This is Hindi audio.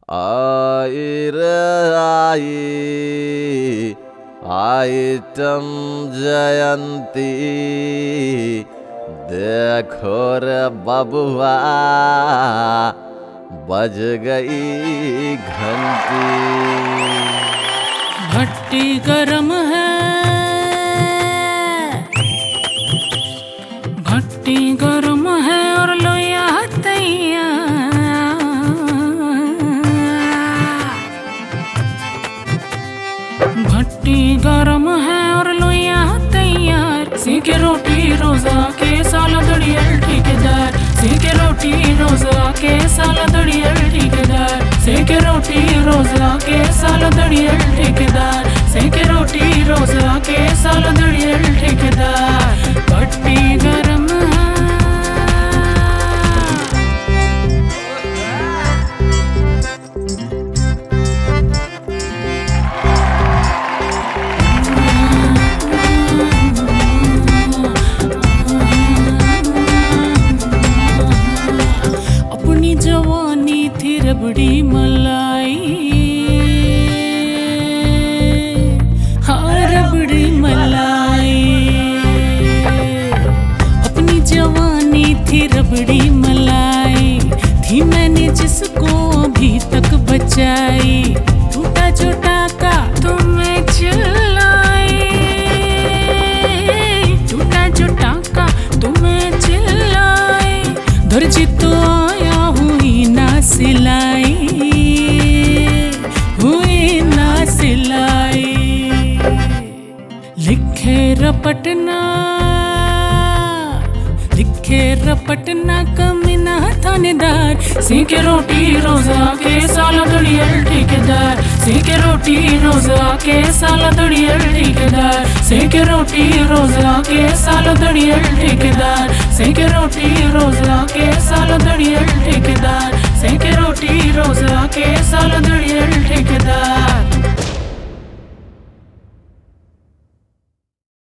आई रे आई आइटम जयंती देखो रे बबुआ बज गई घंटी। भट्टी गरम है, भट्टी गरम है और लोया तैयार। भट्टी गरम है और लोया तैयार। सेके रोटी रोजा के साला दड़ियल ठेकेदार। सेके रोटी रोजा के साला दड़ियल ठेकेदार। सेके रोटी रोजा के साला दड़ियल ठेकेदार। सेके रोटी रोजा के साला दड़ियल ठेकेदार। भट्टी गरम है। अपनी जवानी थी रबड़ी मलाई, हाँ रबड़ी मलाई। अपनी जवानी थी रबड़ी मलाई, थी मैंने जिसको अभी तक बचाई। टूटा जो टाका तुम्हें चिल्लाई, टूटा जो टाका तुम्हें चिल्लाई। दर्जी तो आया हुई ना सिलाई, हुई ना सिलाई। लिखे रपटना, लिखे रपटना कमीना थानेदार। सेके रोटी रोजा के साला दड़ियल ठेकेदार। सेके रोटी रोजा के साला दड़ियल ठेकेदार। सेके रोटी रोजा के साला दड़ियल ठेकेदार। सेके रोटी रोजा के साला दड़ियल ठेकेदार।